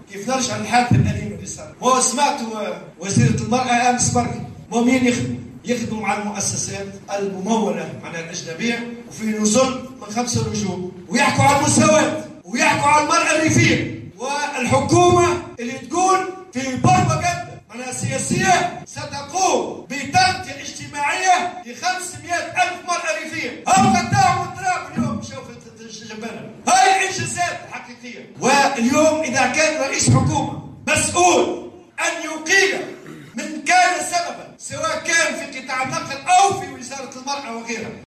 كيف نرجع للحالة الأليمة اللي صار. ما سمعتوا وزيرة المرأة أمس برك مين يخدموا مع المؤسسات الممولة معناها الأجنبية وفي نزول من 5 وجوه ويحكوا على المساواة ويحكوا على المرأة الريفية، والحكومة اللي تقول في بروباغندا معناها سياسية ستقوم بتغطية اجتماعية ل500,000 مرأة ريفية. هم قدامهم التراب اليوم مشاو في الجبانة. هاي الانجازات الحقيقية. واليوم إذا كان رئيس حكومة مسؤول أن يقيل من كان سببا سواء كان في قطاع النقل أو في وزارة المرأة وغيرها